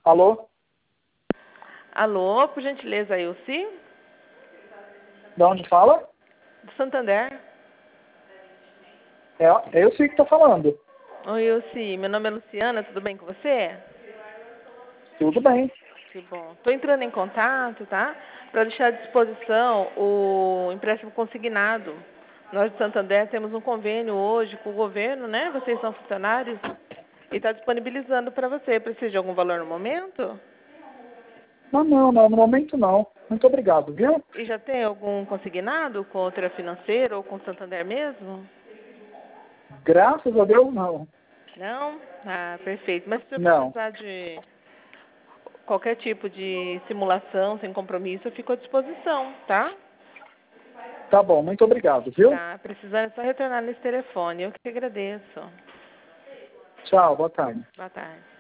Alô? Alô, por gentileza, Ilse? De onde fala? Do Santander. É eu sei que está falando. Oi, Ilse. Meu nome é Luciana, tudo bem com você? Tudo bem. Que bom. Estou entrando em contato, tá? Para deixar à disposição o empréstimo consignado. Nós de Santander temos um convênio hoje com o governo, né? Vocês são funcionários e está disponibilizando para você. Precisa de algum valor no momento? Não, no momento não. Muito obrigado, viu? E já tem algum consignado com outra financeira ou com o Santander mesmo? Graças a Deus, não. Não? Ah, perfeito. Mas se você Não. precisar de qualquer tipo de simulação sem compromisso, eu fico à disposição, tá? Tá bom, muito obrigado, viu? Tá. Precisando é só retornar nesse telefone. Eu que agradeço. Tchau, boa tarde. Boa tarde.